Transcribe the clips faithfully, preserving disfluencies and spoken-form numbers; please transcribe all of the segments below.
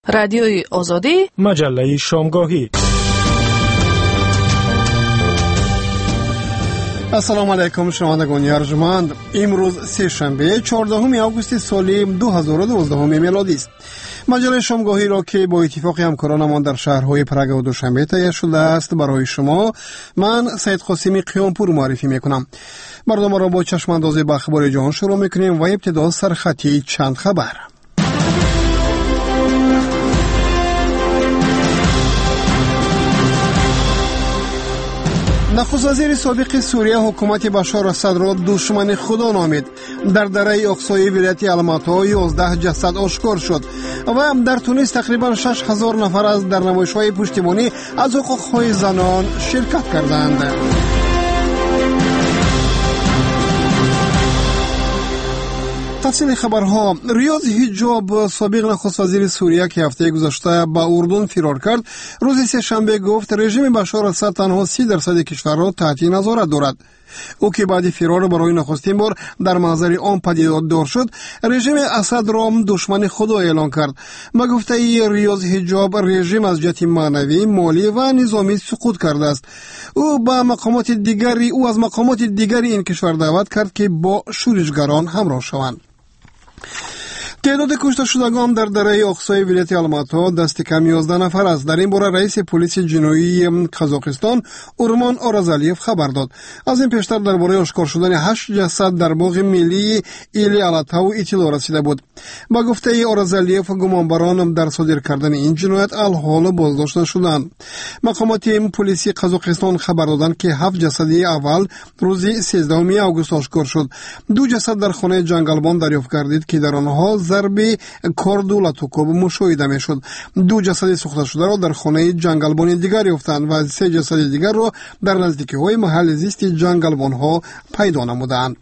رادیوی آزادی، مجله شامگاهی. السلام علیکم شنوندگان ارجمند. امروز سه شنبه چهاردهم آگوست سال دو هزار و دوازده میلادی است. مجله شامگاهی را که با اتفاق همکارانمان در شهرهای پرگ و دوشنبه تهیه شده است برای شما، من سید قاسمی قیامپور معرفی میکنم. مردم را با چشم اندازی به اخبار جهان شروع میکنیم و ابتدا سرخطی چند خبر. نخست وزیر سابق سوریه حکومت بشار اسد را دشمن خدا نامید. در دره اقصای ولایت الماتا یازده جسد آشکار شد و در تونس تقریبا شش هزار نفر از در نمایش‌های پشتیبانی از حقوق‌های زنان شرکت کردند. تفصیل خبرها. ریاض حجاب، سابق نخست وزیر سوریه که هفته گذشته به اردن فرار کرد، روز سه شنبه گفت رژیم بشار اسد تنها سی درصد کشور را تحت نظارت دارد. او که بعد فرار برای نخستین بار در محضر آن پدیدار شد، رژیم اسد را دشمن خدا اعلان کرد. با گفته ای ریاض حجاب، رژیم از جهت معنوی، مالی و نظامی سقوط کرده است. او با مقامات دیگری او از مقامات دیگری این کشور دعوت کرد که با شورشگران همراه شوند. تعداد کشته شدگان در دره اقصای ولایت الماتا دست کم یازده نفر است. در این باره رئیس پلیس جنایی قزاقستان اورمان آرازالیف خبر داد. از این پیشتر درباره آشکار شدن هشت جسد در باغ ملی ایلی الاتاو اطلاع رسیده بود. با گفته ای آرازالیف، گمانبران در صادر کردن این جنایت الحال بازداشت شدند. مقامات پلیسی قزاقستان خبر دادند که هفت جسد اول روز سیزدهم آگوست آشکار شد. دو جسد در خانه جنگلبان دریافت کردید که در آنها ضربه کاردول توکوب مشاهده میشد. دو جسد سوخته شده را در خانه جنگلبان دیگر یافتند و سه جسد دیگر را در نزدیکی های محل زیست جنگلبان ها پیدا نمودند.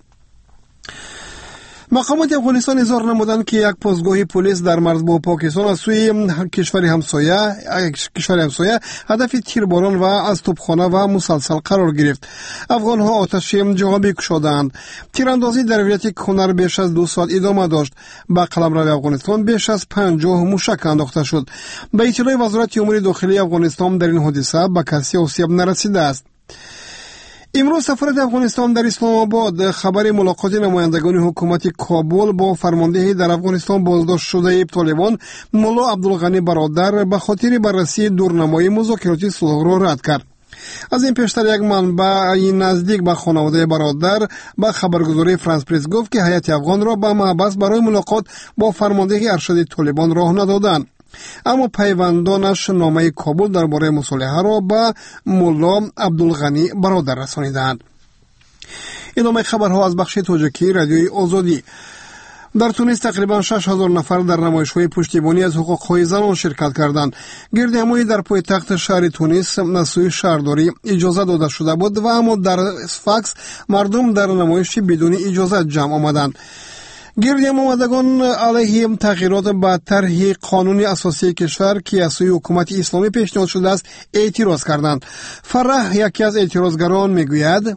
مقامات افغانستان اظهار نمودند که یک پاسگاه پلیس در مرز با پاکستان از سوی کشور همسایه کشور همسایه هدف تیرباران و از توپخانه و مسلسل قرار گرفت. افغان ها آتش جوابی کشیدند. تیراندازی در ولایت کنر بیش از دو سال ادامه داشت. با قلمرو افغانستان بیش از پنجاه موشک انداخته شد. به اطلاع وزارت امور داخلی افغانستان در این حادثه به کسی آسیب نرسیده است. امروز سفارت افغانستان در اسلام آباد خبر ملاقات نمایندگان حکومت کابل با فرمانده در افغانستان بازداشت شده طالبان مولا عبدالغنی برادر به خاطر بررسی دورنمای مذاکرات صلح را رد کرد. از این پیشتر یک منبع نزدیک به خانواده برادر به خبرگزاری فرانس پرس گفت که هیئت افغان را به محبس برای ملاقات با فرمانده ارشد طالبان راه ندادند. اما پیوندانش نامه کابل درباره مصالحه را به مولا عبدالغنی برادر رسانیدند. ادامه خبرها از بخش تاجیکی رادیوی آزادی. در تونس تقریبا شش هزار نفر در نمایش‌های پشتیبانی از حقوق‌های زنان شرکت کردند. گردهمایی در پایتخت شهر تونس نسوی شهرداری اجازه داده شده بود و اما در فاکس مردم در نمایش بدون اجازه جمع آمدند. گردیم آمدگان علیه تغییرات به طرح قانون اساسی کشور که از سوی حکومت اسلامی پیشنهاد شده است اعتراض کردند. فرح یکی از اعتراضگران میگوید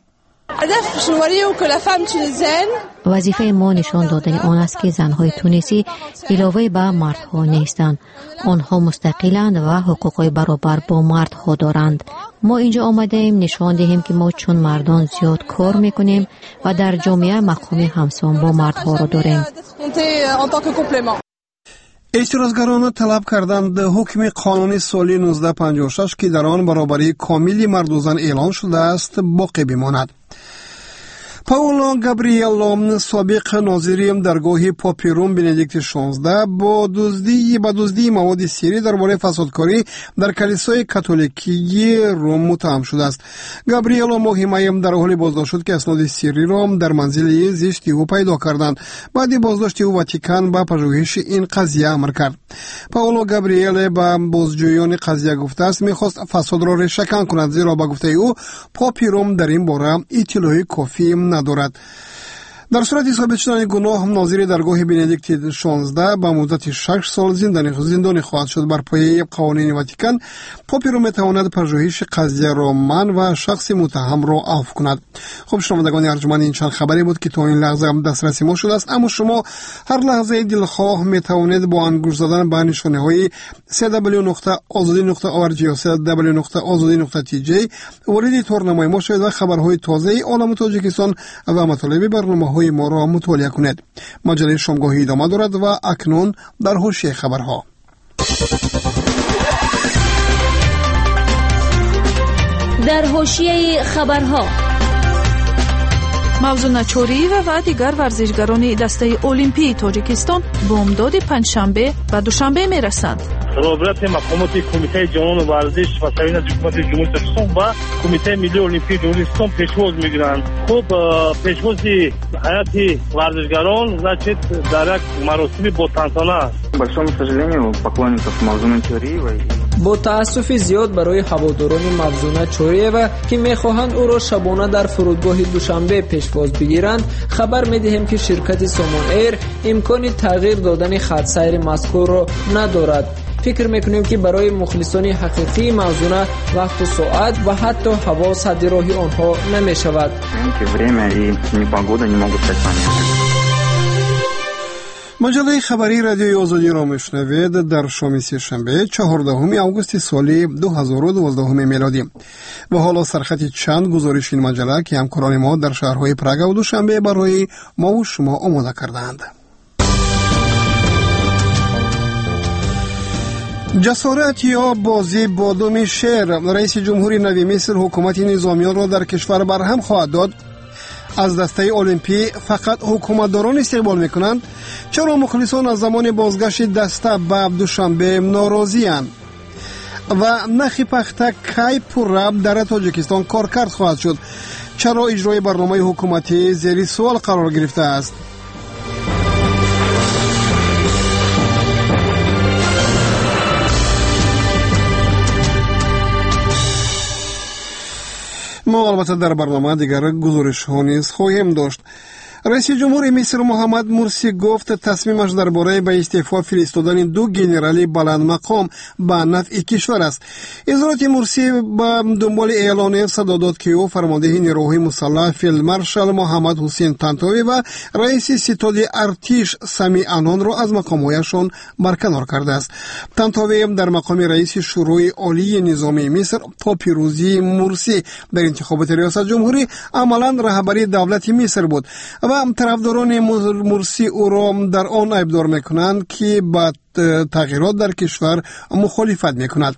وظیفه ما نشان دادن آن است که زنهای تونسی علاوه به مردها نیستند. آنها مستقلند و حقوق برابر با مردها دارند. ما اینجا آمده ایم نشان دهیم که ما چون مردان زیاد کار میکنیم و در جامعه مقام همسان با مردها را داریم. اعتراضگران طلب کردند حکم قانون سال نوزده پنجاه و شش که در آن برابری کاملی مرد و زن اعلان شده است باقی بماند. پاولو گابریلو، سابق ناظر درگاه پاپ روم بندیکت شانزده، با دزدی با دزدی مواد سری درباره فسادکاری در کلیسای کاتولیکی روم متهم شده است. گابریلو ماهی در حال بازداشت شد که اسناد سری را در منزل زیشتی او پیدا کردند. بعد بازداشت او واتیکان با پژوهش این قضیه امر کرد. پاولو گابریل با بازجویان قضیه گفته است میخواست فساد را ریشه‌کن کند، زیرا با گفته او پاپ روم در این باره اطلاعی کافی ندارد. در صورت ثابت شدن گناه ناظر درگاه بندیکت شانزده با مدت شش سال زندانی زندانی خواهد شد. بر پایه قوانین واتیکان پاپ رو میتواند پژوهش قضیه را من و شخص متهم را عفو کند. خب شنوندگان ارجمند، این چند خبری بود که تا این لحظه دسترسی ما شده است، اما شما هر لحظه دلخواه میتوانید با انگشت زدن به نشانه های دبلیو دبلیو دبلیو نقطه آزادی نقطه او ار جی یا دبلیو دبلیو دبلیو نقطه آزادی نقطه تی جی وارد تورنمای ما شوید و خبرهای تازه عالم تاجیکستان و مطالب برنامه‌های ما را مطالعه کنید. مجله شامگاهی ادامه دارد و اکنون در حوشی خبرها. در حوشی خبرها موضوع نچوری و دیگر ورزشگران دسته المپی تاجیکستان بامداد پنجشنبه و دوشنبه میرسند. روابط مقامات کمیته جهانی ورزش و سوین حکومت جمهوری تاجیکستان و کمیته ملی المپی جمهوری اسلامی پیشواز میگیرند. خب پیشواز حیات ورزشگران значит در یک مراسم با تنتانه است. большому сожалению поклонников Мавзуна Чориева با تأسف زیاد برای هواداران مفزونه چوریeva که میخواهند او را شبانه در فرودگاه دوشنبه پیشواز بگیرند خبر میدهیم که شرکت سامان ایر امکان تغییر دادن خط سیر مذکور را ندارد. فکر میکنیم که برای مخلصان حقیقی موزونه وقت و ساعت و حتی هوا صد راهی آنها نمیشود. مجله خبری رادیوی آزادی را میشنوید در شام سه‌شنبه چهاردهم آگوست سال دو هزار و دوازده میلادی. و حالا سرخط چند گزارش این مجله که همکاران ما در شهرهای پراگ و دوشنبه برای ما و شما آماده کردند. جسارت یا بازی با دم شیر، رئیس جمهوری نوی مصر حکومت نظامیان را در کشور برهم خواهد داد. از دسته المپی فقط حکومتداران استقبال میکنند. چرا مخلصان از زمان بازگشت دسته به دوشنبه ناراضی‌اند؟ و نخی پخته کی پررب در تاجیکستان کارکرد خواهد شد؟ چرا اجرای برنامه حکومتی زیر سوال قرار گرفته است؟ ما البته در برنامه دیگر گزارش ها نیز خواهیم داشت. رئیس جمهور مصر محمد مرسی گفت تصمیمش درباره به استعفا فرستادن دو گنرالی بلند مقام به نفع کشور است. اظهارات مرسی با دنبال اعلان صدا داد که او فرمانده نیروهای مسلح فیلد مارشال محمد حسین طنطاوی و رئیس ستاد ارتش سمی عنان را از مقامهایشان برکنار کرده است. طنطاوی در مقام رئیس شورای عالی نظامی مصر تا پیروزی مرسی در انتخابات ریاست جمهوری عملاً رهبری دولت مصر بود و طرفداران مرسی او را در آن ابدار میکنند که با تغییرات در کشور مخالفت میکند.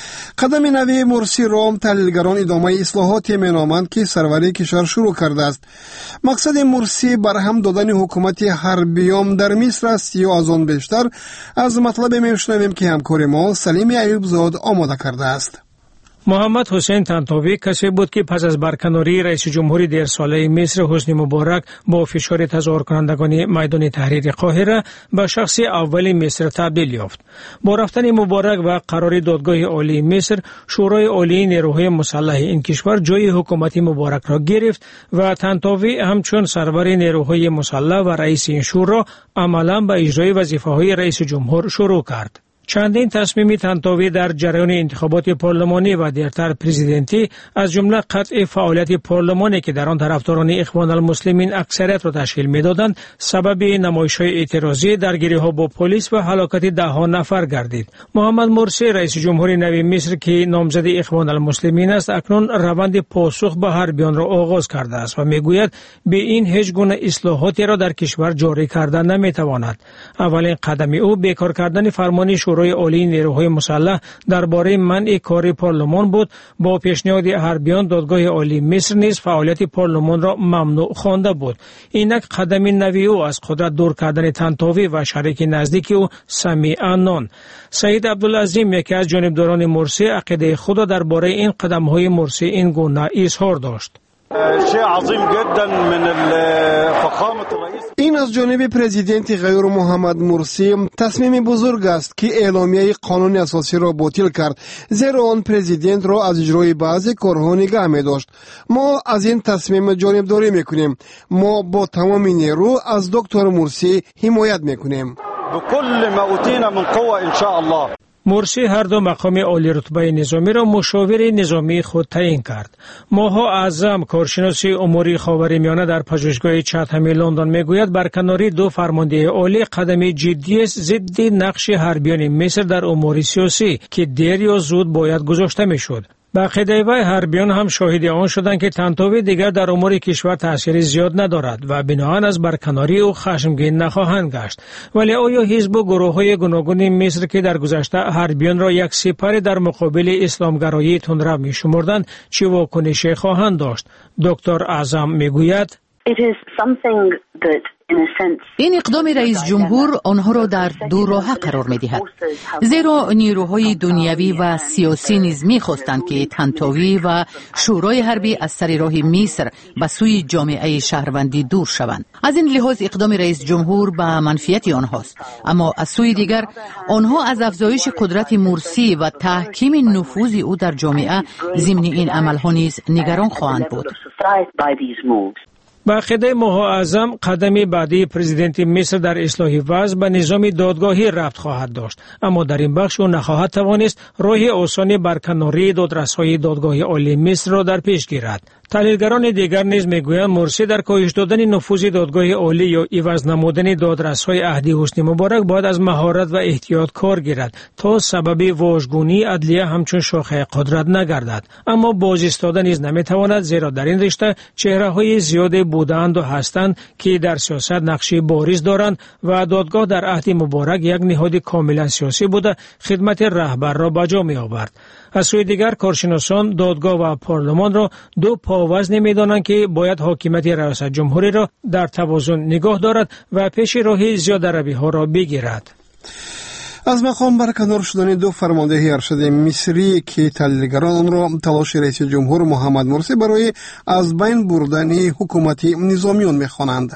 قدم نوی مرسی را تحلیلگران ادامه اصلاحات مینامند که سروری کشور شروع کرده است. مقصد مرسی برهم دادن حکومت حربیان در مصر است یا از آن بیشتر؟ از مطلب میشنویم که همکار ما سلیم ایوبزاد آماده کرده است. محمد حسین طنطاوی کسی بود که پس از برکناری رئیس جمهوری دیر ساله مصر حسنی مبارک با فشار تظاهر کنندگان میدان تحریر قاهره به شخص اولی مصر تبدیل یافت. با رفتن مبارک و قرار دادگاه عالی مصر، شورای عالی نیروهای مسلح این کشور جای حکومت مبارک را گرفت و طنطاوی همچون سرور نیروهای مسلح و رئیس این شورا عملاً به اجرای وظیفه‌های رئیس جمهور شروع کرد. چندین تصمیم طنطاوی در جریان انتخابات پارلمانی و دیرتر پرزیدنتی از جمله قطع فعالیت پارلمانی که در آن طرفداران اخوان المسلمین اکثریت را تشکیل می‌دادند سبب نمایش‌های اعتراضی، درگیری‌ها با پلیس و هلاکت ده‌ها نفر گردید. محمد مرسی رئیس جمهوری نوی مصر که نامزد اخوان المسلمین است اکنون روند پاسخ به حربیان را آغاز کرده است و میگوید به این هیچ گونه اصلاحاتی را در کشور جاری کردن نمی‌تواند. اولین قدم او بیکار کردن فرمان شورای عالی نیروهای مسلح درباره منع کار پارلمان بود. با پیشنهاد حربیان دادگاه عالی مصر نیز فعالیت پارلمان را ممنوع خوانده بود. اینک قدم نوی او از قدرت دور کردن طنطاوی و شریک نزدیک او سمی عنان. سید عبدالعظیم یکی از جانبداران مرسی عقیده خود درباره این قدم‌های مرسی این گونه اظهار داشت. این از جانب پرزیدنت غیر محمد مرسی تصمیم بزرگ است که اعلامیه قانون اساسی را باطل کرد، زیرا آن پرزیدنت را از اجرای بعضی کارها نگه می داشت. ما از این تصمیم جانبداری می کنیم. ما با تمام نیرو از دکتر مرسی حمایت می کنیم. بكل ما اوتینا من قوه ان شاء الله. مرسی هر دو مقام عالی رتبه نظامی را مشاور نظامی خود تعیین کرد. ماها اعظم کارشناس امور خاورمیانه در پژوهشگاه چتهم لندن میگوید برکناری دو فرمانده عالی قدمی جدی است ضد نقش حربیان مصر در امور سیاسی که دیر یا زود باید گذاشته میشد. به عقیده وی حربیان هم شاهد آن شدند که تنطوی دیگر در امور کشور تأثیر زیاد ندارد و بناهن از برکناری او خشمگین نخواهند گشت. ولی آیا حزب و گروه‌های گوناگون مصر که در گذشته حربیان را یک سپر در مقابل اسلامگرایی تندرو می‌شمردند چه واکنشی خواهند داشت؟ دکتر اعظم میگوید این اقدام رئیس جمهور آنها را در دو راه قرار می دهد، زیرا نیروهای دنیوی و سیاسی نیز می خواستند که طنطاوی و شورای حربی از سر راه مصر به سوی جامعه شهروندی دور شوند. از این لحاظ اقدام رئیس جمهور به منفیت آنهاست، اما از سوی دیگر آنها از افزایش قدرت مرسی و تحکیم نفوذ او در جامعه ضمن این عملها نیز نگران خواهند بود. با عقیده ماها اعظم قدمی بعدی پرزیدنت مصر در اصلاح وضع به نظام دادگاهی ربط خواهد داشت، اما در این بخش او نخواهد توانست راه آسان برکناری دادرس‌های دادگاه عالی مصر را در پیش گیرد. تحلیلگران دیگر نیز میگویند مرسی در کاهش دادن نفوذ دادگاه عالی یا عوض نمودن دادرس‌های عهدی حسنی مبارک باید از مهارت و احتیاط کار گیرد تا سبب واژگونی عدلیه همچون شاخه قدرت نگردد. اما باز ایستادن نیز نمیتواند، زیرا در این رشته چهره‌های زیادی بودند و هستند که در سیاست نقشی بارز دارند و دادگاه در عهد مبارک یک نهاد کاملا سیاسی بوده خدمت رهبر را به جا می‌آورد. از سوی دیگر کارشناسان دادگاه و پارلمان را دو پاوزن می‌دانند که باید حاکمیت ریاست جمهوری را در توازن نگاه دارد و پیش راه زیاده‌روی‌ها را بگیرد. از مقام برکنار شدن دو فرمانده ارشد مصری که تحلیلگران آن را تلاش رئیس جمهور محمد مرسی برای از بین بردن حکومت نظامیان می‌خوانند.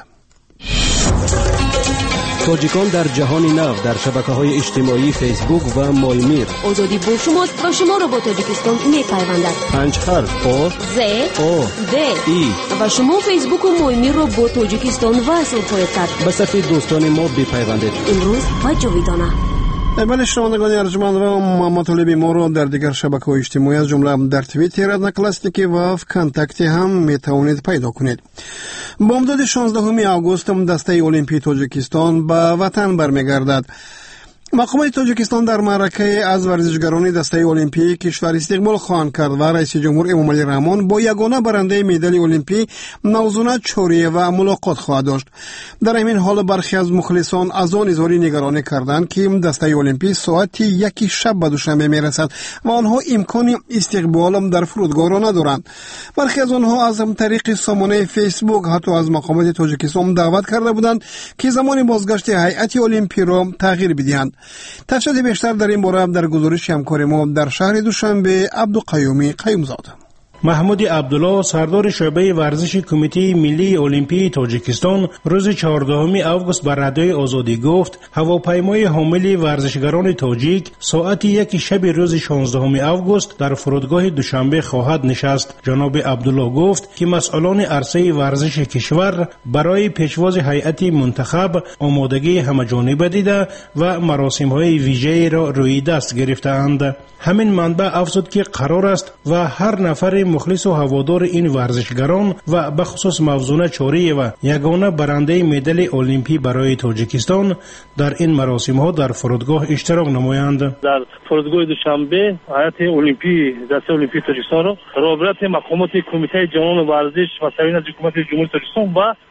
تاجیکان در جهان نو در شبکه‌های اجتماعی فیسبوک و مایمیر. آزادی با شماست و شما را با تاجیکستان می‌پیوندد. پنج حرف آ ز آ د ای و شما فیسبوک و مایمیر را با تاجیکستان وصل خواهید کرد. به صفحه دوستان ما بپیوندید. امروز و جاویدانه. بله شنوندگان ارجمند و مطالب ما را در دیگر شبکه‌های اجتماعی از جمله در توییتر، نکلاستیکی و کانتکتی هم میتوانید پیدا کنید. بامداد شانزدهم آگوست دسته المپی تاجیکستان به وطن برمیگردد. مقامات تاجیکستان در معرکه از ورزشگران دسته المپی کشور استقبال خواهند کرد و رئیس جمهور امامعلی رحمان با یگانه برنده مدال المپی موزونه چوریه و ملاقات خواهد داشت. در همین حال برخی از مخلصان از آن اظهار نگرانی کردند که دسته المپی ساعت یک شب به دوشنبه میرسد و آنها امکان استقبال در فرودگاه را ندارند. برخی از آنها از طریق سامانه فیسبوک حتی از مقامات تاجیکستان دعوت کرده بودند که زمان بازگشت هیئت المپی را تغییر بدهند. تفصیل بیشتر در این باره در گزارش همکار ما در شهر دوشنبه عبدالقیومی قیومزاده. محمود عبدالله سردار شعبه ورزش کمیته ملی المپی تاجیکستان روز چهاردهم آگوست بر رادیوی آزادی گفت هواپیمای حامل ورزشگران تاجیک ساعت یک شب روز شانزدهم آگوست در فرودگاه دوشنبه خواهد نشست. جناب عبدالله گفت که مسئولان عرصه ورزش کشور برای پیشواز هیئت منتخب آمادگی همه‌جانبه دیده و مراسم‌های ویژه‌ای را روی دست گرفته‌اند. همین منبع افزود که قرار است و هر نفر مخلص و هوادار این ورزشگران و به خصوص موزونه چوری و یگانه برنده مدال المپی برای تاجیکستان در این مراسم ها در فرودگاه اشتراک نمایند. در فرودگاه دوشنبه هیئت المپی دسته المپی تاجیکستان را رابطه مقامات کمیته جهان ورزش و سویین از حکومت جمهوری تاجیکستان و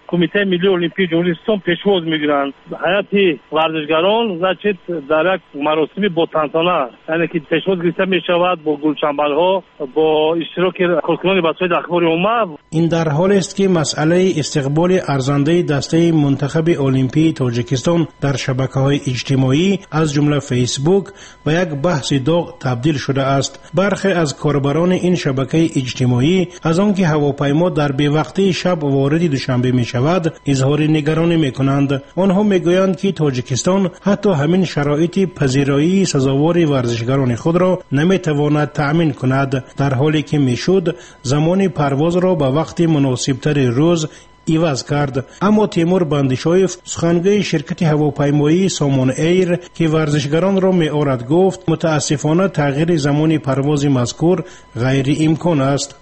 کمیته ملی المپیک جمهوری اسلامی پیشواز میگیرند حیات ورزشگران زچت در یک مراسم با تنتانه یعنی که پیشواز گرفته می شود با گلچنبل ها با اشتراک کارکنان بچه‌های اخبار عمومی. این در حالی است که مسئله استقبال ارزنده دسته منتخب المپی تاجیکستان در شبکه‌های اجتماعی از جمله فیسبوک و یک بحث داغ تبدیل شده است. برخی از کاربران این شبکه اجتماعی از آنکه هواپیما در بی‌وقتی شب وارد دوشنبه می شود اظهار نگرانی می کنند. آنها می گویند که تاجیکستان حتی همین شرایط پذیرایی سزاوار ورزشگران خود را نمی تواند تأمین کند، در حالی که می شد زمان پرواز را به وقت مناسبتر روز ایواز کرد. اما تیمور بندیشایف سخنگوی شرکت هواپیمایی سامان ایر که ورزشگران را می آورد گفت متاسفانه تغییر زمان پرواز مذکور غیر امکان است.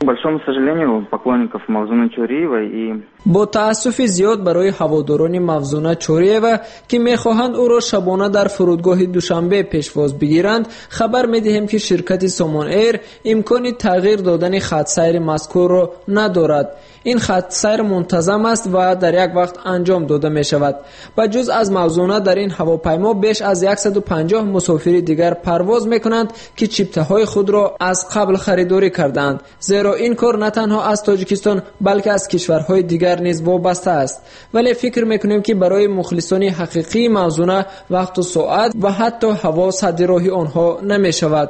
با تأسف زیاد برای هواداران مفزونه چوریه که میخواهند او را شبانه در فرودگاه دوشنبه پیشواز بگیرند خبر میدهیم که شرکت سامان ایر امکان تغییر دادن خط سیر مذکور را ندارد. این خط سیر منتظم است و در یک وقت انجام داده می شود. و جز از موزونه در این هواپیما بیش از صد و پنجاه مسافر دیگر پرواز می کنند که چیپته های خود را از قبل خریداری کردند، زیرا این کار نه تنها از تاجیکستان بلکه از کشورهای دیگر نیز وابسته است. ولی فکر می کنیم که برای مخلصان حقیقی موزونه وقت و ساعت و حتی هوا سد راهی آنها نمی شود.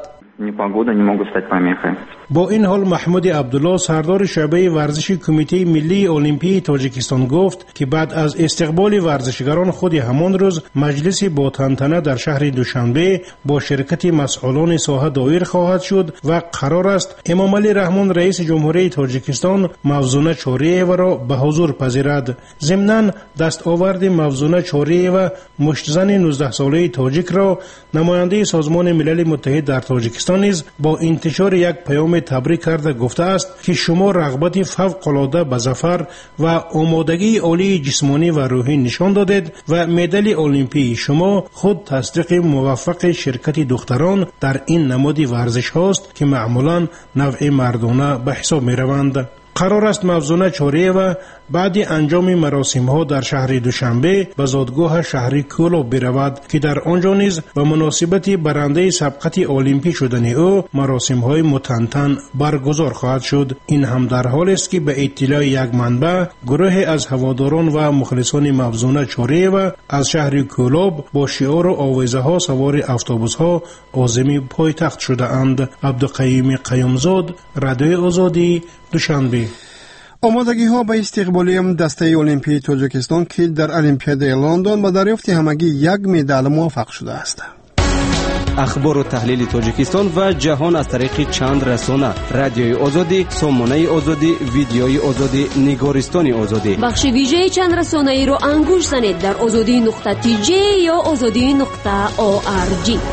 با این حال محمود عبدالله سردار شعبه ورزش کمیته ملی المپی تاجیکستان گفت که بعد از استقبال ورزشگران خود همان روز مجلس با تنتنه در شهر دوشنبه با شرکت مسئولان ساحه دایر خواهد شد و قرار است امام علی رحمان رئیس جمهوری تاجیکستان موزونه چوریه و را به حضور پذیرد. ضمناً دستاورد موزونه چوریه و مشتزن نوزده ساله تاجیک را نماینده سازمان ملل متحد در تاجیکستان نیز با انتشار یک پیام تبریک کرده گفته است که شما رغبت فوق‌العاده به ظفر و آمادگی عالی جسمانی و روحی نشان دادید و مدال المپی شما خود تصدیق موفق شرکت دختران در این نماد ورزش هاست که معمولا نوع مردانه به حساب می روند. قرار است موزونه چوریه و بعد انجام مراسم ها در شهر دوشنبه به زادگاه شهری کولوب برود که در آنجا نیز به مناسبت برنده سبقت المپی شدن او مراسم های متنتن برگزار خواهد شد. این هم در حال است که به اطلاع یک منبع گروه از هواداران و مخلصان موزونه چوریه و از شهر کولوب با شعار و آویزه ها سوار اتوبوس ها عازم پایتخت شده اند. عبدالقیوم قیومزاد، رادیو آزادی، دوشنبه. آمادگی ها به استقبال دسته المپی تاجیکستان که در المپیاد لندن با دریافت همگی یک مدال موفق شده است. اخبار و تحلیل تاجیکستان و جهان از طریق چند رسانه: رادیوی آزادی، سامانه آزادی، ویدیوی آزادی، نگارستان آزادی. بخش ویژه چند رسانه ای رو انگوش زنید در آزادی نقطه تی جی یا آزادی نقطه او آر جی.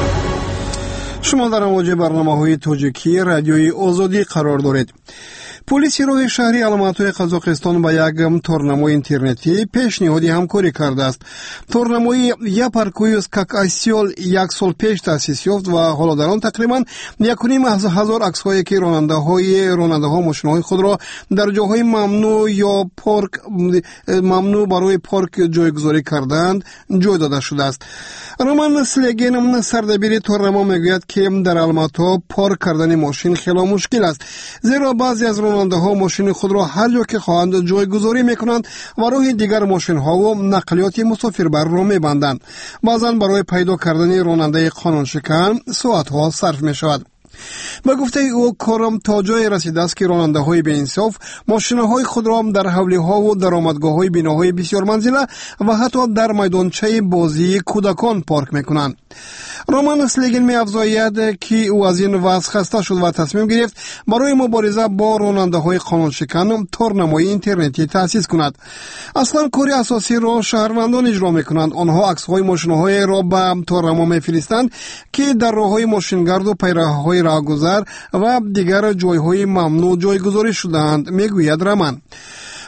شما در امواج برنامه‌های تاجیکی رادیوی آزادی قرار دارید. پلیس روح شهری علامت‌های قزاقستان با یک تورنمای اینترنتی پیشنهادی همکاری کرده است. تورنمای یا پارکویوس کاک اسیول یک سال پیش تأسیس یافت و حالا در آن تقریباً یک و نیم هزار عکس‌هایی که راننده‌های راننده‌ها ماشین‌های خود را در جاهای ممنوع یا پارک ممنوع برای پارک جایگذاری کردند جای داده شده است. رومان سلیگین سردبیر تورنما میگوید که در علامت‌ها پارک کردن ماشین خیلی مشکل است، زیرا بعضی از راننده ها ماشین خود را هر جا که خواهند جایگذاری میکنند و راه دیگر ماشین ها و نقلیات مسافر بر را میبندند. بعضا برای پیدا کردن راننده قانون شکن ساعت ها صرف می شود. به گفته او کارم تا جای رسیده است که راننده های به انصاف ماشین های خود را در حوله ها و درآمدگاه های بیناهای بسیار منزله و حتی در میدانچه بازی کودکان پارک میکنند. رومان سلیگین می افزاید که او از این وضع خسته شد و تصمیم گرفت برای مبارزه با راننده های قانون شکن تورنمای اینترنتی تأسیس کند. اصلا کاری اساسی را شهروندان اجرا میکنند. آنها عکس های ماشین های را به تورنما میفرستند که در راه های ماشینگرد و پیراه های راهگذر و دیگر جای های ممنوع جایگذاری شدند، میگوید رمان.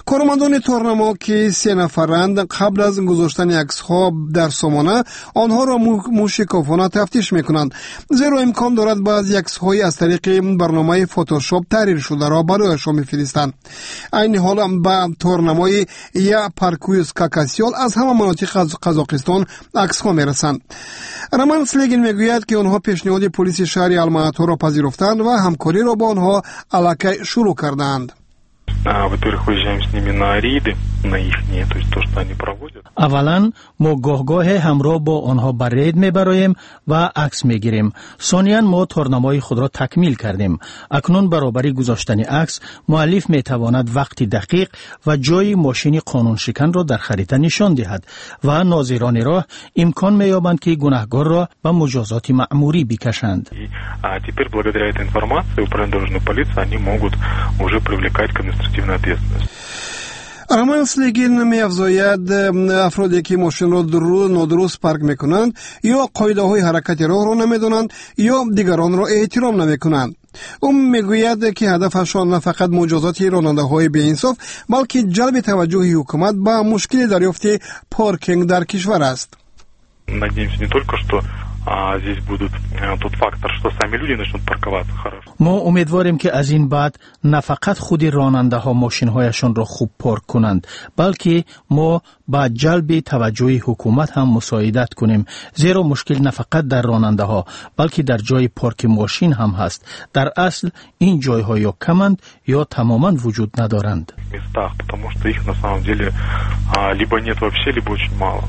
کارمندان تورنما که سه نفرند قبل از گذاشتن عکس‌ها در سامانه آنها را موشکافانه تفتیش میکنند، زیرا امکان دارد بعضی عکس‌های از طریق برنامه فتوشاپ تحریر شده را برایشان بفرستند. این حال با تورنمای یا پارکویوس کاکاسیول از همه مناطق قزاقستان عکس‌ها میرسند. رمان سلیگین میگوید که آنها پیشنهاد پلیس شهر الماتا را پذیرفتند و همکاری را با آنها علاقه شروع کردند. Во-первых, выезжаем с ними на рейды, на ихние, то есть то, что они проводят. اولا ما گاه همراه با آنها بر رید میبرایم و عکس میگیریم. ثانیاً ما تورنمای خود را تکمیل کردیم. اکنون برابری گذاشتن عکس مؤلف میتواند وقتی دقیق و جای ماشین قانون شکن را در خریطه نشان دهد و ناظران راه امکان مییابند که گناهکار را به مجازات مأموری بکشند. А теперь благодаря этой информации управление дорожной полиции они могут уже привлекать к административной ответственности. رمان سلیگین می افزاید افرادی که ماشین را نادرست پارک میکنند یا قاعده های حرکت راه را نمیدانند یا دیگران را احترام نمیکنند. او میگوید که هدفشان نه فقط مجازات راننده های بی انصاف بلکه جلب توجه حکومت به مشکل دریافت پارکینگ در کشور است. Надеемся не только что а здесь будут тот фактор, что сами люди начнут парковаться хорошо. ما امیدواریم که از این بعد نه فقط خود راننده ها ماشین هایشان را خوب پارک کنند، بلکه ما با جلب توجه حکومت هم مساعدت کنیم، زیرا مشکل نه فقط در راننده ها بلکه در جای پارک ماشین هم هست. در اصل این جای ها یا کمند یا تماما وجود ندارند. местах, потому что их на самом деле либо нет вообще, либо очень мало.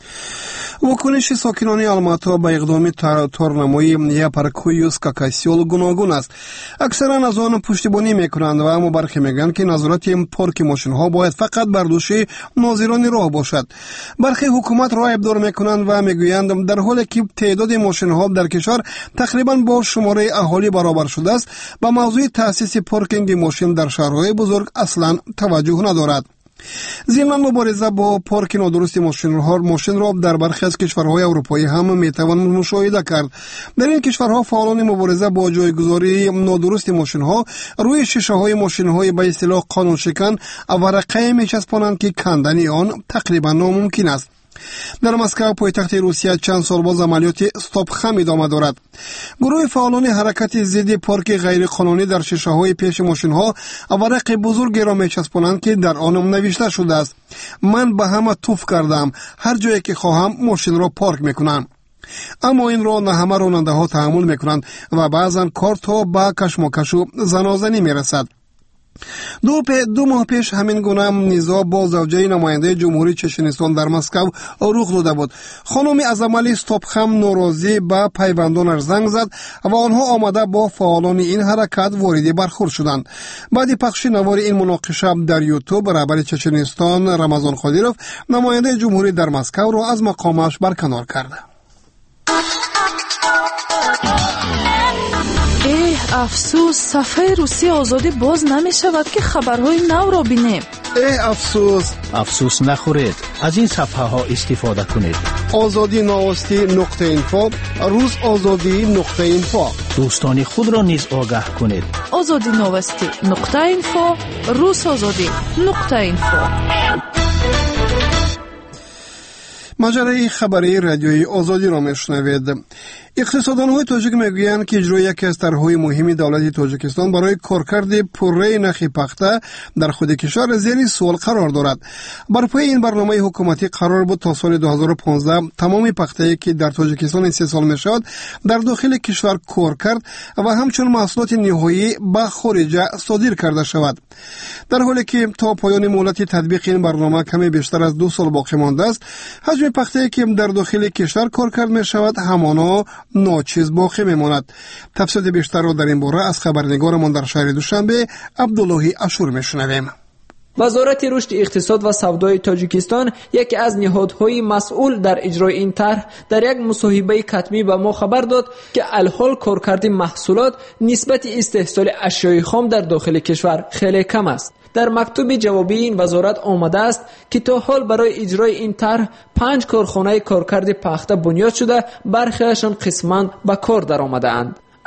واکنش ساکنان الماتا به اقدام تورنمای یا پارکویوس کاکاسیول گوناگون است. اکثرا از آن پشتیبانی میکنند و اما برخی میگن که نظارت پارک ماشین ها باید فقط بر دوش ناظران راه باشد. برخی حکومت را ابدار میکنند و میگویند در حالی که تعداد ماشین ها در کشور تقریبا با شماره اهالی برابر شده است، به موضوع تأسیس پارکینگ ماشین در شهرهای بزرگ اصلا توجه ندارد. ضمن مبارزه با پارک نادرست ماشین‌ها ماشین را در برخی از کشورهای اروپایی هم میتوان مشاهده کرد. در این کشورها فعالان مبارزه با جایگذاری نادرست ماشین‌ها روی شیشه‌های ماشین‌های به اصطلاح قانون شکن ورقه میچسبانند که کندن آن تقریبا ناممکن است. در مسکو پایتخت روسیه چند سال باز عملیات استاپ خم ادامه دارد. گروه فعالان حرکت ضد پارک غیر قانونی در شیشه های پیش ماشین ها ورق بزرگی را میچسبانند که در آن نوشته شده است: من به همه توف کردم، هر جایی که خواهم ماشین را پارک میکنم. اما این را نه همه راننده ها تحمل میکنند و بعضا کارت ها به کشمکش و زنازنی میرسد. دو, دو ماه پیش همین گونه نزاع با زوجه نماینده جمهوری چچنستان در مسکو رخ داده بود. خانمی از عمل استاپ خم ناراضی به پیوندانش زنگ زد و آنها آمده با فعالان این حرکت وارد برخورد شدند. بعد پخش نوار این مناقشه در یوتیوب رهبر چچنستان رمضان قادیروف نماینده جمهوری در مسکو را از مقامش برکنار کرد. افسوس صفحه روسی آزادی باز نمی شود که خبرهای نو را بینیم. ای افسوس افسوس نخورید، از این صفحه ها استفاده کنید. آزادی نوستی نقطه اینفو، روز آزادی نقطه اینفو. دوستان خود را نیز آگاه کنید. آزادی نوستی نقطه اینفو، روز آزادی نقطه اینفو. مجله خبری رادیوی آزادی را میشنوید. اقتصاددان‌های تاجیک میگویند که اجرای یکی از طرح‌های مهم دولت تاجیکستان برای کارکرد پره نخ پخته در خود کشور زیر سوال قرار دارد. بر پای این برنامه حکومتی قرار بود تا سال دو هزار و پانزده تمام پخته‌ای که در تاجیکستان استحصال می‌شود در داخل کشور کار کرد و همچنین محصولات نهایی به خارج صادر کرده شود. در حالی که تا پایان مهلت تطبیق این برنامه کمی بیشتر از دو سال باقی مانده است، حجم پخته‌ای که در داخل کشور کار کرد می‌شود همانا ناچیز باقی میماند. تفصیل بیشتر را در این باره از خبرنگارمان در شهر دوشنبه عبداللهی اشور میشنویم. وزارت رشد اقتصاد و سودای تاجیکستان یکی از نهادهای مسئول در اجرای این طرح در یک مصاحبه کتبی به ما خبر داد که الحال کارکرد محصولات نسبت استحصال اشیاء خام در داخل کشور خیلی کم است. در مکتوب جوابی این وزارت آمده است که تا حال برای اجرای این طرح پنج کارخانه کارکرد پخته بنیاد شده، برخیشان قسماً به کار در آمده اند.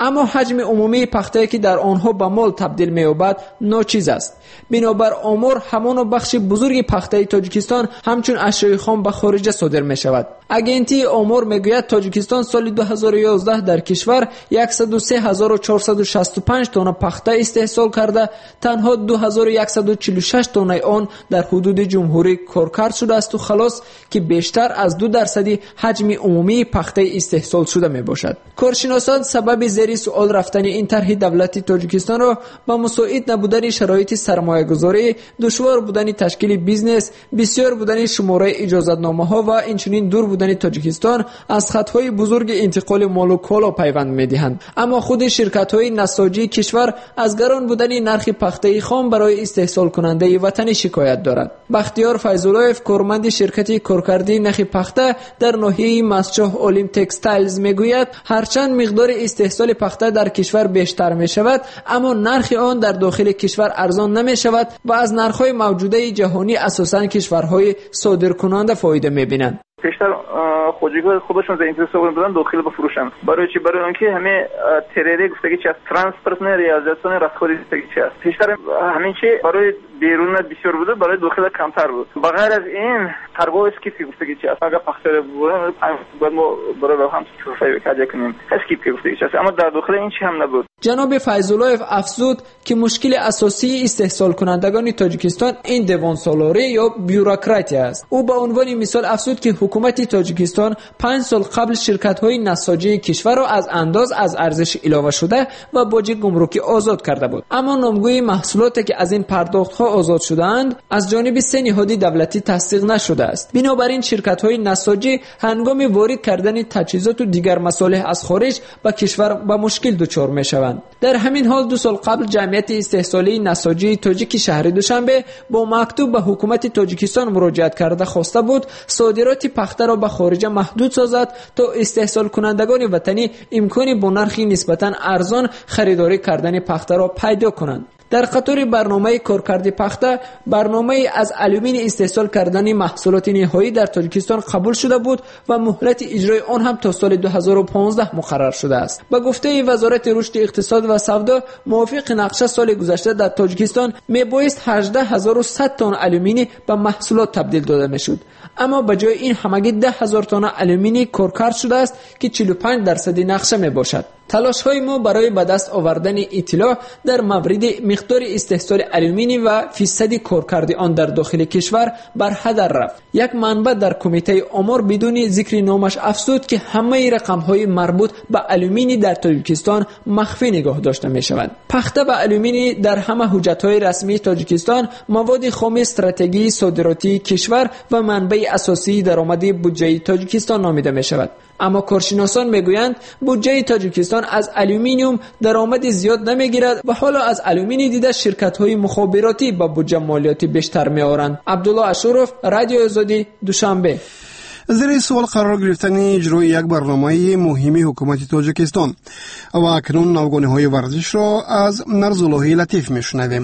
اما حجم عمومی پخته که در آنها به مال تبدیل می‌یابد ناچیز است. بنابر آمار همان بخش بزرگ پخته تاجیکستان همچون اشیاء خام به خارج صادر می‌شود. اگنتی آمار میگوید تاجیکستان سال دو هزار و یازده در کشور صد و سه هزار و چهارصد و شصت و پنج تن پخته استحصال کرده، تنها دو هزار و صد و چهل و شش تن آن در حدود جمهوری کارکرد شده است و خلاص که بیشتر از دو درصدی حجم عمومی پخته استحصال شده می باشد. کارشناسان سبب زیر سوال رفتن این طرح دولت تاجیکستان را با مساعد نبودن شرایط سرمایه‌گذاری، دشوار بودن تشکیل بیزنس، بسیار بودن شماره اجازتنامه‌ها و اینچنین دور بودن تاجیکستان از خطهای بزرگ انتقال مال و کالا پیوند می‌دهند. اما خود شرکت‌های نساجی کشور از گران بودن نرخ پخته خام برای استحصال کننده وطنی شکایت دارد. بختیار فیض‌الله‌اف کارمند شرکت کارکردی نرخ پخته در ناحیه مسجح اولیم تکستایلز میگوید هرچند مقدار استحصال پخته در کشور بیشتر می شود اما نرخ آن در داخل کشور ارزان نمی شود و از نرخ‌های موجوده جهانی اساساً کشورهای صادرکننده فایده می بینند. بیشتر خودجوی خودشون زنگ استفاده بدن داخل بفروشن. برای چی؟ برای اینکه همه تریری گفتگی چه ترانسپورت نه ریاضیاتون رسخوری گفتگی چه است. بیشتر همین چی برای بیرون بسیار بوده، برای داخل کمتر بود. بغیر از این تربو اسکیپی گفتگی چه است. اگر پخته بودن باید ما برای هم صرفه بکاجه کنیم. اسکیپی گفتگی چه است. اما در داخل این چی هم نبود. جناب فیض‌الله‌اف افزود که مشکل اساسی استحصال کنندگان تاجیکستان این دیوان سالاری یا بیوروکراتی است. او با عنوان مثال افزود که حکومت تاجیکستان پنج سال قبل شرکت‌های نساجی کشور را از انداز از ارزش علاوه شده و باج گمرکی آزاد کرده بود. اما نامگوی محصولاتی که از این پرداخت‌ها آزاد شده‌اند از جانب سه نهاد دولتی تصدیق نشده است. بنابراین شرکت‌های نساجی هنگام وارد کردن تجهیزات و دیگر مصالح از خارج به کشور به مشکل دچار می‌شوند. در همین حال دو سال قبل جمعیت استحصالی نساجی تاجیک شهر دوشنبه با مکتوب به حکومت تاجیکستان مراجعت کرده خواسته بود صادرات پخته را به خارج محدود سازد تا استحصال کنندگان وطنی امکانی با نرخی نسبتاً ارزان خریداری کردن پخته را پیدا کنند. در قطار برنامه کارکردی پخته برنامه از آلومین استحصال کردن محصولات نهایی در تاجیکستان قبول شده بود و مهلت اجرای آن هم تا سال دو هزار و پانزده مقرر شده است. با گفته وزارت رشد اقتصاد و سودا موافق نقشه سال گذشته در تاجیکستان میبایست هجده هزار و صد تن آلومینی به محصولات تبدیل داده میشد، اما به جای این همگی ده هزار تن آلومینی کارکرد شده است که چهل و پنج درصد نقشه می باشد. تلاش های ما برای به دست آوردن اطلاع در مورد مقدار استحصال آلومینی و فیصد کارکرد آن در داخل کشور بر هدر رفت. یک منبع در کمیته آمار بدون ذکر نامش افزود که همه رقم های مربوط به آلومینی در تاجیکستان مخفی نگاه داشته می شود. پخته به آلومینی در همه حجت های رسمی تاجیکستان مواد خام استراتژی صادراتی کشور و منبع اساسی درآمد بودجه تاجیکستان نامیده می شود. اما کارشناسان میگویند بودجه تاجیکستان از آلومینیوم درآمد زیاد نمیگیرد و حالا از آلومینی دیده شرکت‌های مخابراتی با بودجه مالیاتی بیشتر میآورند. عبدالله اشورف، رادیو آزادی، دوشنبه. زیر سوال قرار گرفتن اجرای یک برنامه مهمی حکومت تاجیکستان و اکنون نوگانی‌های ورزش را از نرزالله لطیف میشنویم.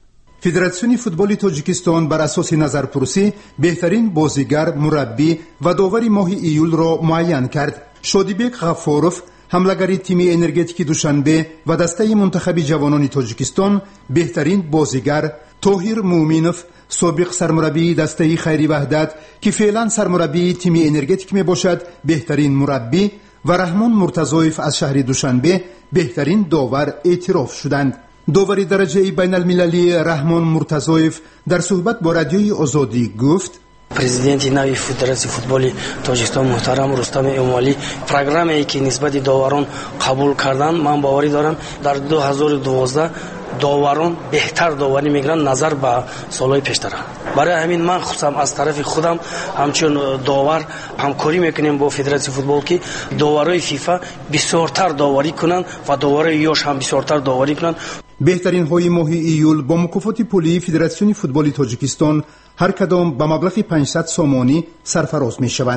فدراسیون فوتبال تاجیکستان بر اساس نظرپرسی بهترین بازیگر، مربی و داور ماه ایول را معین کرد. شادیبک غفاروف، حمله‌گر تیم انرژتیک دوشنبه و دسته منتخب جوانان تاجیکستان بهترین بازیگر، طاهر مومینوف سابق سرمربی دسته خیری وحدت که فعلا سرمربی تیم انرژتیک می باشد بهترین مربی و رحمان مرتضایف از شهر دوشنبه بهترین داور اعتراف شدند. داوری درجه بین المللی رحمان مرتضایف در صحبت با رادیوی آزادی گفت: پرزیدنت نوی فدراسیون فوتبال تاجیکستان محترم رستم امالی پروگرامی که نسبت داوران قبول کردن من باوری دارم در دو هزار و دوازده داوران بهتر داوری میگیرن نظر به سالهای پیشتر. برای همین من خودم از طرف خودم همچون داور همکاری میکنیم با فدراسیون فوتبال که داورای فیفا بسیارتر داوری کنند و داورای یوش هم بسیارتر داوری کنند. بهترین های ماه ایول با مکافات پولی فدراسیون فوتبال تاجیکستان هر کدام به مبلغ پانصد سومانی سرفراز می شوند.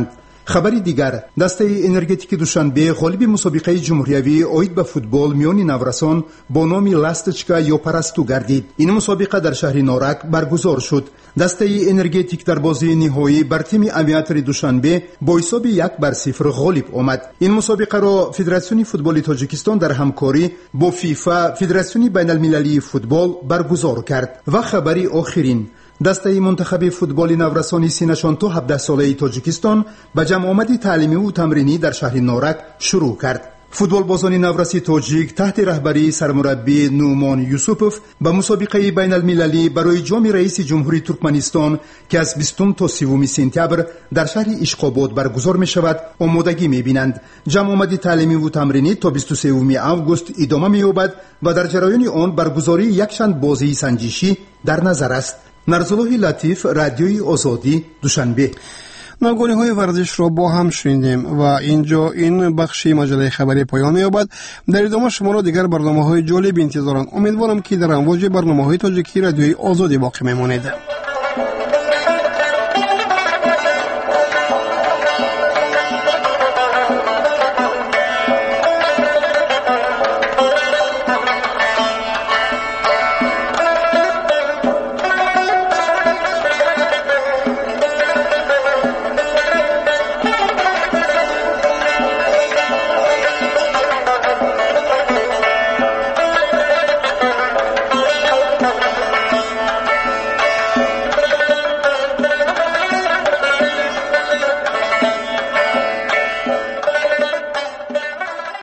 خبری دیگر، دسته انرژتیک دوشنبه غالب مسابقه جمهوریوی اوید به فوتبال میان نورسان با نام لاستچکا یا پرستو گردید. این مسابقه در شهر نارک برگزار شد. دسته انرژتیک در بازی نهایی بر تیم اویاتر دوشنبه با حساب یک بر صفر غالب آمد. این مسابقه را فدراسیون فوتبال تاجیکستان در همکاری با فیفا، فدراسیون بین المللی فوتبال برگزار کرد. و خبری آخرین، دسته منتخب فوتبال نورسانی سینشان تا هفده ساله تاجیکستان به جمع آمد تعلیمی و تمرینی در شهر نارک شروع کرد. فوتبال بازان نورسی تاجیک تحت رهبری سرمربی نومان یوسوپوف به مسابقه بین المللی برای جام رئیس جمهوری ترکمنستان که از بیستم تا سوم سپتامبر در شهر اشخاباد برگزار می شود آمادگی می بینند. جمع آمد تعلیمی و تمرینی تا بیست و سوم آگوست ادامه می یابد و در جریان آن برگزاری یکشنبه بازی سنجشی در نظر است. نرزالله لطیف، رادیوی آزادی، دوشنبه. ناگهانی های ورزش را با هم شنیدیم و اینجا این بخشی مجله خبری پایان می‌یابد. در ادامه شما را دیگر برنامه های جالب انتظارم. امیدوارم که در امواج برنامه های تاجیکی رادیوی آزادی باقی میمانید.